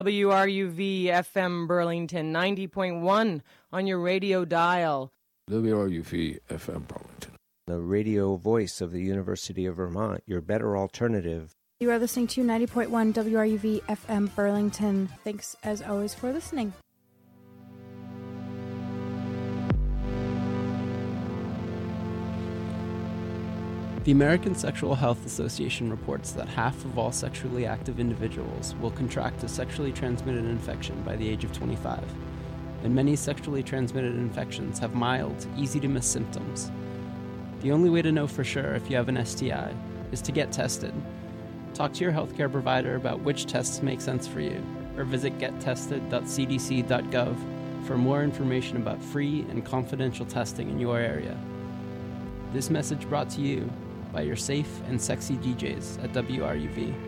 WRUV FM Burlington, 90.1 on your radio dial. WRUV FM Burlington. The radio voice of the University of Vermont, your better alternative. You are listening to 90.1 WRUV FM Burlington. Thanks, as always, for listening. The American Sexual Health Association reports that half of all sexually active individuals will contract a sexually transmitted infection by the age of 25, and many sexually transmitted infections have mild, easy-to-miss symptoms. The only way to know for sure if you have an STI is to get tested. Talk to your healthcare provider about which tests make sense for you, or visit gettested.cdc.gov for more information about free and confidential testing in your area. This message brought to you by your safe and sexy DJs at WRUV.